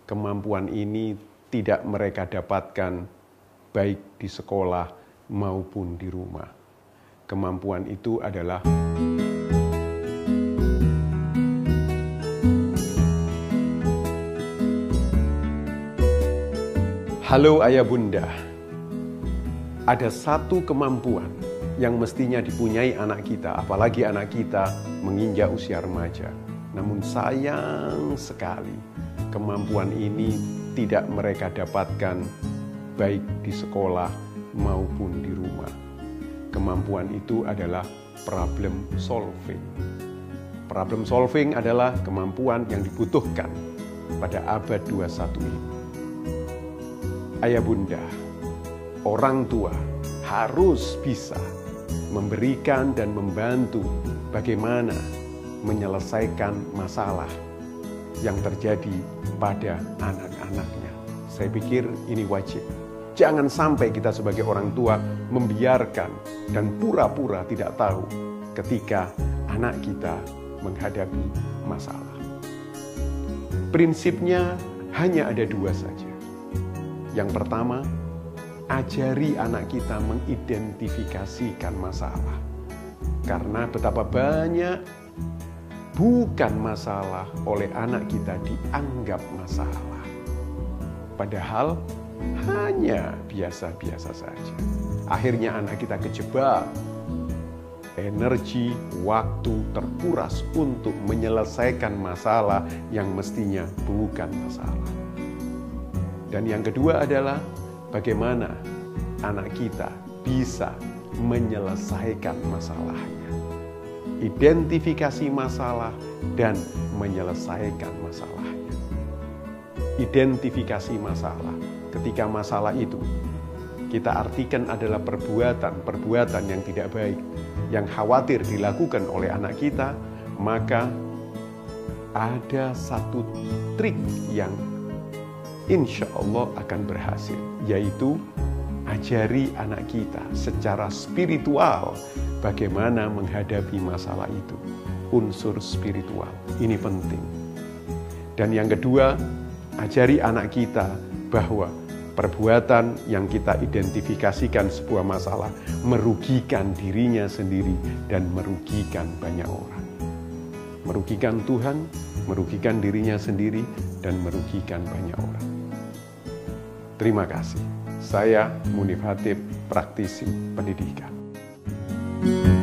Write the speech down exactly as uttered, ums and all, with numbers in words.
kemampuan ini tidak mereka dapatkan baik di sekolah maupun di rumah. Kemampuan itu adalah Halo ayah bunda, ada satu kemampuan yang mestinya dipunyai anak kita, apalagi anak kita menginjak usia remaja. Namun sayang sekali, kemampuan ini tidak mereka dapatkan baik di sekolah maupun di rumah. Kemampuan itu adalah problem solving. Problem solving adalah kemampuan yang dibutuhkan pada abad dua puluh satu ini. Ayah bunda, orang tua harus bisa memberikan dan membantu bagaimana menyelesaikan masalah yang terjadi pada anak-anaknya. Saya pikir ini wajib. Jangan sampai kita sebagai orang tua membiarkan dan pura-pura tidak tahu ketika anak kita menghadapi masalah. Prinsipnya hanya ada dua saja. Yang pertama, ajari anak kita mengidentifikasikan masalah. Karena betapa banyak bukan masalah oleh anak kita dianggap masalah. Padahal hanya biasa-biasa saja. Akhirnya anak kita kejebak. Energi, waktu terkuras untuk menyelesaikan masalah yang mestinya bukan masalah. Dan yang kedua adalah bagaimana anak kita bisa menyelesaikan masalahnya. Identifikasi masalah dan menyelesaikan masalahnya. Identifikasi masalah. Ketika masalah itu kita artikan adalah perbuatan-perbuatan yang tidak baik, yang khawatir dilakukan oleh anak kita, maka ada satu trik yang insya Allah akan berhasil, yaitu ajari anak kita secara spiritual bagaimana menghadapi masalah itu. Unsur spiritual ini penting. Dan yang kedua, ajari anak kita bahwa perbuatan yang kita identifikasikan sebuah masalah merugikan dirinya sendiri dan merugikan banyak orang. Merugikan Tuhan, merugikan dirinya sendiri, dan merugikan banyak orang. Terima kasih. Saya Munif Hatip, praktisi pendidikan.